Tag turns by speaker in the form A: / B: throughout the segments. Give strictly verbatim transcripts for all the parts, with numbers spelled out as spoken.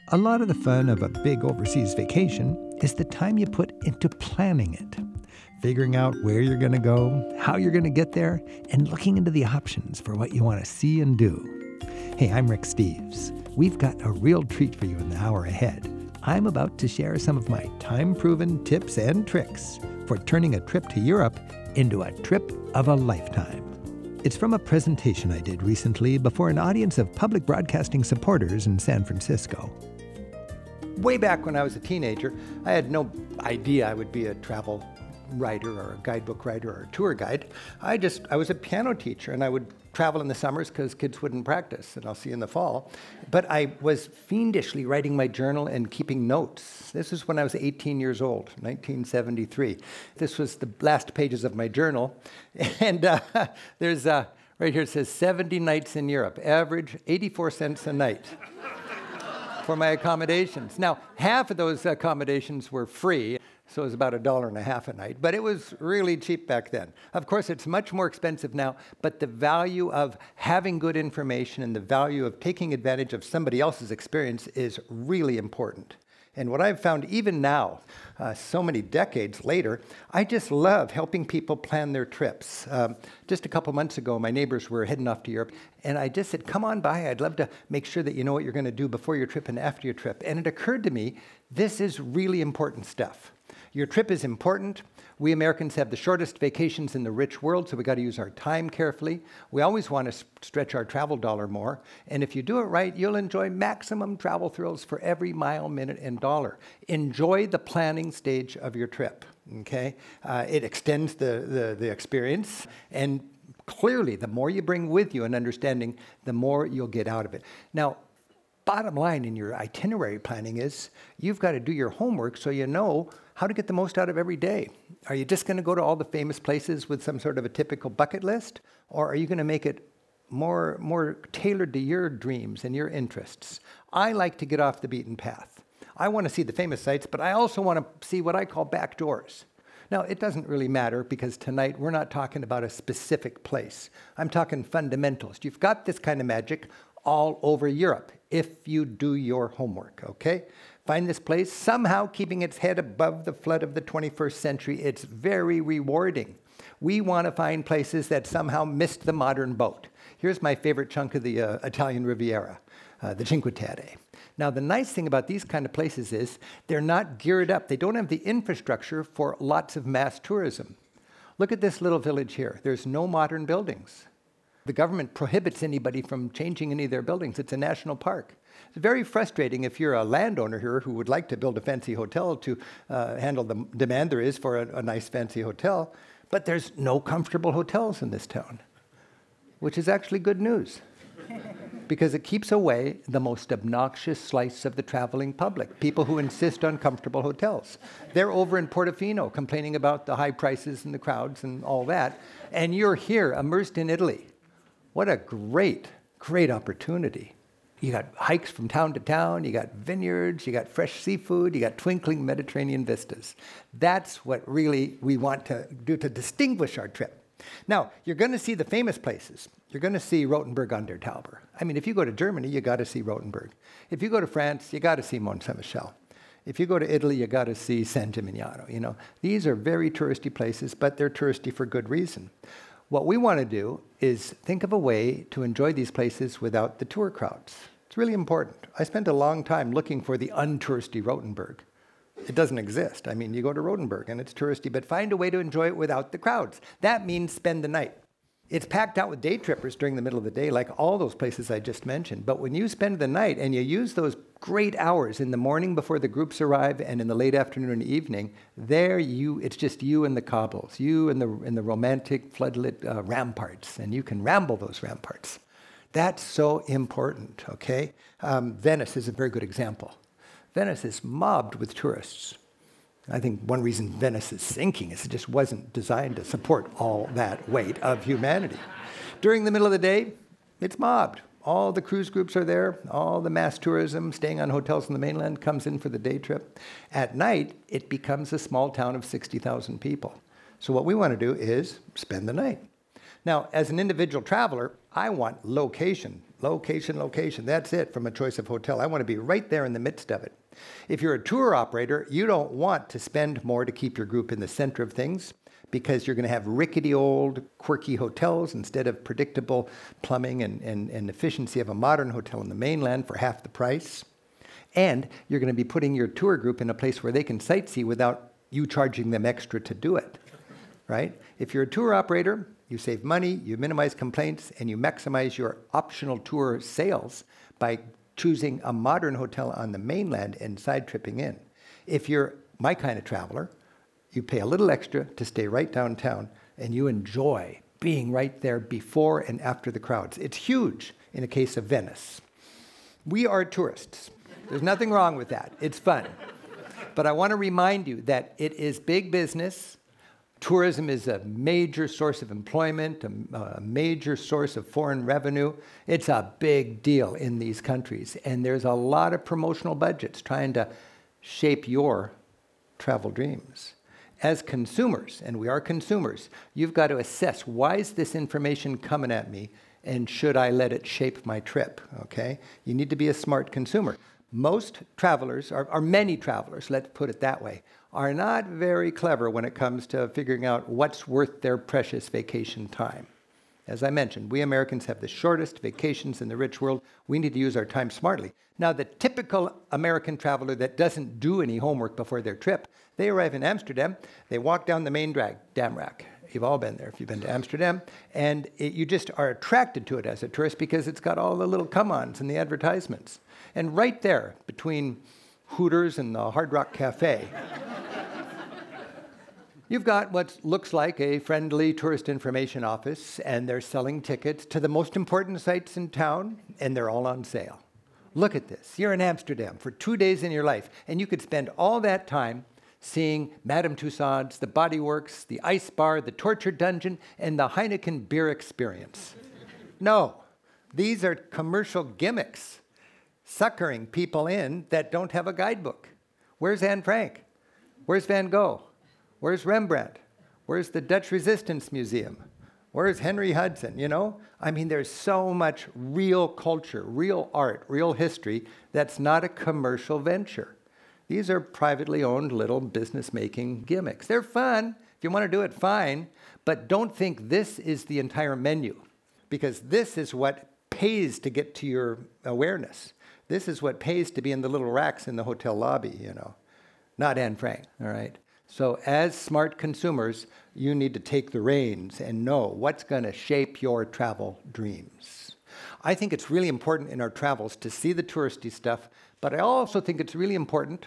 A: A lot of the fun of a big overseas vacation is the time you put into planning it. Figuring out where you're going to go, how you're going to get there, and looking into the options for what you want to see and do. Hey, I'm Rick Steves. We've got a real treat for you in the hour ahead. I'm about to share some of my time-proven tips and tricks for turning a trip to Europe into a trip of a lifetime. It's from a presentation I did recently before an audience of public broadcasting supporters in San Francisco. Way back when I was a teenager, I had no idea I would be a travel writer or a guidebook writer or a tour guide. I just, I was a piano teacher, and I would travel in the summers because kids wouldn't practice, and I'll see you in the fall. But I was fiendishly writing my journal and keeping notes. This was when I was eighteen years old, nineteen seventy-three. This was the last pages of my journal. And uh, there's, uh, right here it says seventy nights in Europe, average eighty-four cents a night for my accommodations. Now, half of those accommodations were free, so it was about a dollar and a half a night, but it was really cheap back then. Of course, it's much more expensive now, but the value of having good information and the value of taking advantage of somebody else's experience is really important. And what I've found even now, uh, so many decades later, I just love helping people plan their trips. Um, just a couple months ago, my neighbors were heading off to Europe, and I just said, come on by. I'd love to make sure that you know what you're going to do before your trip and after your trip. And it occurred to me, this is really important stuff. Your trip is important. We Americans have the shortest vacations in the rich world, so we got to use our time carefully. We always want to stretch our travel dollar more. And if you do it right, you'll enjoy maximum travel thrills for every mile, minute, and dollar. Enjoy the planning stage of your trip, okay? Uh, it extends the, the, the experience, and clearly, the more you bring with you an understanding, the more you'll get out of it. Now, bottom line in your itinerary planning is you've got to do your homework so you know how to get the most out of every day. Are you just going to go to all the famous places with some sort of a typical bucket list? Or are you going to make it more, more tailored to your dreams and your interests? I like to get off the beaten path. I want to see the famous sites, but I also want to see what I call back doors. Now, it doesn't really matter because tonight we're not talking about a specific place. I'm talking fundamentals. You've got this kind of magic all over Europe if you do your homework, okay? Find this place, somehow keeping its head above the flood of the twenty-first century. It's very rewarding. We want to find places that somehow missed the modern boat. Here's my favorite chunk of the uh, Italian Riviera, uh, the Cinque Terre. Now, the nice thing about these kind of places is they're not geared up. They don't have the infrastructure for lots of mass tourism. Look at this little village here. There's no modern buildings. The government prohibits anybody from changing any of their buildings. It's a national park. It's very frustrating if you're a landowner here who would like to build a fancy hotel to uh, handle the demand there is for a, a nice fancy hotel, but there's no comfortable hotels in this town, which is actually good news because it keeps away the most obnoxious slice of the traveling public, people who insist on comfortable hotels. They're over in Portofino complaining about the high prices and the crowds and all that, and you're here immersed in Italy. What a great, great opportunity. You got hikes from town to town, you got vineyards, you got fresh seafood, you got twinkling Mediterranean vistas. That's what really we want to do to distinguish our trip. Now, you're going to see the famous places. You're going to see Rothenburg an der Tauber. I mean, if you go to Germany, you got to see Rothenburg. If you go to France, you got to see Mont Saint-Michel. If you go to Italy, you got to see San Gimignano. You know, these are very touristy places, but they're touristy for good reason. What we want to do is think of a way to enjoy these places without the tour crowds. It's really important. I spent a long time looking for the untouristy Rothenburg. It doesn't exist. I mean, you go to Rothenburg and it's touristy, but find a way to enjoy it without the crowds. That means spend the night. It's packed out with day trippers during the middle of the day, like all those places I just mentioned. But when you spend the night and you use those great hours in the morning before the groups arrive and in the late afternoon and evening, there you, it's just you and the cobbles, you and the, and the romantic floodlit uh, ramparts, and you can ramble those ramparts. That's so important, okay? Um, Venice is a very good example. Venice is mobbed with tourists. I think one reason Venice is sinking is it just wasn't designed to support all that weight of humanity. During the middle of the day, it's mobbed. All the cruise groups are there. All the mass tourism, staying on hotels on the mainland, comes in for the day trip. At night, it becomes a small town of sixty thousand people. So what we want to do is spend the night. Now, as an individual traveler, I want location. Location, location. That's it from a choice of hotel. I want to be right there in the midst of it. If you're a tour operator, you don't want to spend more to keep your group in the center of things because you're going to have rickety old quirky hotels instead of predictable plumbing and, and, and efficiency of a modern hotel in the mainland for half the price. And you're going to be putting your tour group in a place where they can sightsee without you charging them extra to do it, right? If you're a tour operator, you save money, you minimize complaints, and you maximize your optional tour sales by choosing a modern hotel on the mainland and side tripping in. If you're my kind of traveler, you pay a little extra to stay right downtown, and you enjoy being right there before and after the crowds. It's huge in the case of Venice. We are tourists. There's nothing wrong with that. It's fun. But I want to remind you that it is big business. Tourism is a major source of employment, a, a major source of foreign revenue. It's a big deal in these countries. And there's a lot of promotional budgets trying to shape your travel dreams. As consumers, and we are consumers, you've got to assess, why is this information coming at me, and should I let it shape my trip, okay? You need to be a smart consumer. Most travelers, or, or many travelers, let's put it that way, are not very clever when it comes to figuring out what's worth their precious vacation time. As I mentioned, we Americans have the shortest vacations in the rich world. We need to use our time smartly. Now, the typical American traveler that doesn't do any homework before their trip, they arrive in Amsterdam, they walk down the main drag, Damrak. You've all been there if you've been to Amsterdam. And it, you just are attracted to it as a tourist because it's got all the little come-ons and the advertisements. And right there, between Hooters and the Hard Rock Cafe, you've got what looks like a friendly tourist information office, and they're selling tickets to the most important sites in town, and they're all on sale. Look at this. You're in Amsterdam for two days in your life, and you could spend all that time seeing Madame Tussauds, the Body Works, the Ice Bar, the Torture Dungeon, and the Heineken Beer Experience. No, these are commercial gimmicks, suckering people in that don't have a guidebook. Where's Anne Frank? Where's Van Gogh? Where's Rembrandt? Where's the Dutch Resistance Museum? Where's Henry Hudson, you know? I mean, there's so much real culture, real art, real history that's not a commercial venture. These are privately owned little business-making gimmicks. They're fun. If you want to do it, fine. But don't think this is the entire menu, because this is what pays to get to your awareness. This is what pays to be in the little racks in the hotel lobby, you know. Not Anne Frank, all right? So as smart consumers, you need to take the reins and know what's going to shape your travel dreams. I think it's really important in our travels to see the touristy stuff, but I also think it's really important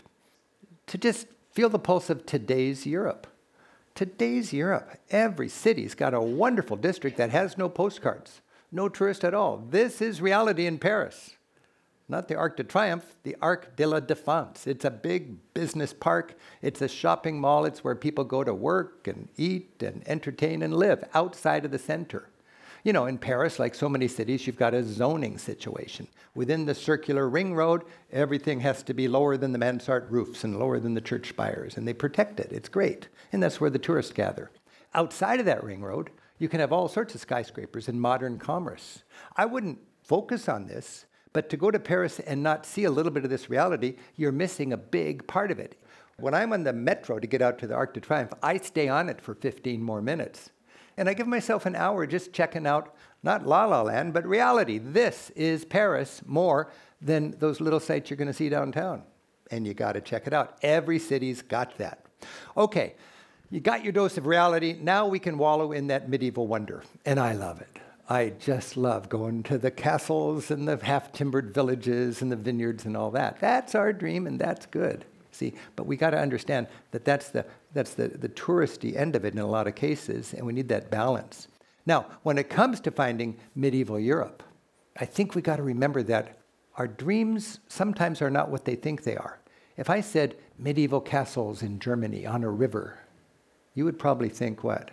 A: to just feel the pulse of today's Europe. Today's Europe. Every city's got a wonderful district that has no postcards, no tourist at all. This is reality in Paris. Not the Arc de Triomphe, the Arc de la Défense. It's a big business park. It's a shopping mall. It's where people go to work and eat and entertain and live outside of the center. You know, in Paris, like so many cities, you've got a zoning situation. Within the circular ring road, everything has to be lower than the mansard roofs and lower than the church spires, and they protect it. It's great, and that's where the tourists gather. Outside of that ring road, you can have all sorts of skyscrapers and modern commerce. I wouldn't focus on this, but to go to Paris and not see a little bit of this reality, you're missing a big part of it. When I'm on the metro to get out to the Arc de Triomphe, I stay on it for fifteen more minutes. And I give myself an hour just checking out, not La La Land, but reality. This is Paris more than those little sites you're going to see downtown. And you got to check it out. Every city's got that. Okay, you got your dose of reality. Now we can wallow in that medieval wonder. And I love it. I just love going to the castles and the half-timbered villages and the vineyards and all that. That's our dream, and that's good. See, but we got to understand that that's the that's the, the touristy end of it in a lot of cases, and we need that balance. Now, when it comes to finding medieval Europe, I think we got to remember that our dreams sometimes are not what they think they are. If I said medieval castles in Germany on a river, you would probably think what?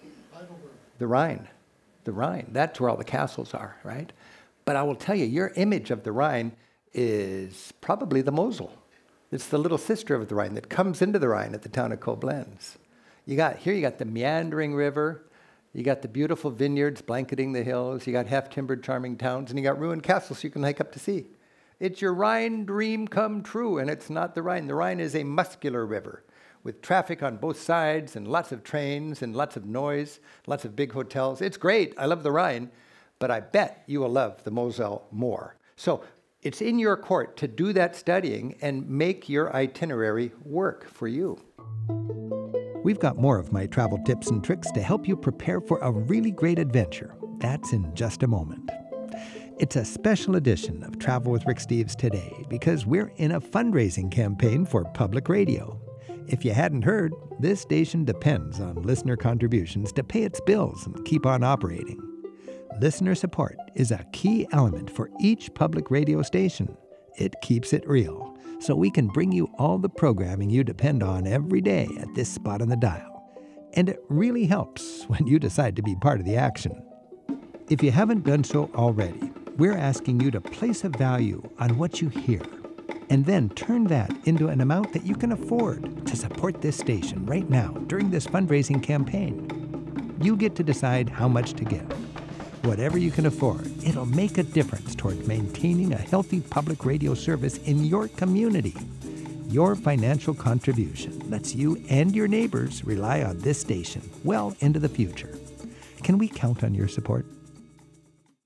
A: The Rhine. The Rhine. That's where all the castles are, right? But I will tell you, your image of the Rhine is probably the Mosel. It's the little sister of the Rhine that comes into the Rhine at the town of Koblenz. You got here, you got the meandering river. You got the beautiful vineyards blanketing the hills. You got half-timbered, charming towns, and you got ruined castles you can hike up to see. It's your Rhine dream come true, and it's not the Rhine. The Rhine is a muscular river with traffic on both sides and lots of trains and lots of noise, lots of big hotels. It's great. I love the Rhine, but I bet you will love the Moselle more. So it's in your court to do that studying and make your itinerary work for you. We've got more of my travel tips and tricks to help you prepare for a really great adventure. That's in just a moment. It's a special edition of Travel with Rick Steves today because we're in a fundraising campaign for public radio. If you hadn't heard, this station depends on listener contributions to pay its bills and keep on operating. Listener support is a key element for each public radio station. It keeps it real, so we can bring you all the programming you depend on every day at this spot on the dial. And it really helps when you decide to be part of the action. If you haven't done so already, we're asking you to place a value on what you hear, and then turn that into an amount that you can afford to support this station right now during this fundraising campaign. You get to decide how much to give. Whatever you can afford, it'll make a difference toward maintaining a healthy public radio service in your community. Your financial contribution lets you and your neighbors rely on this station well into the future. Can we count on your support?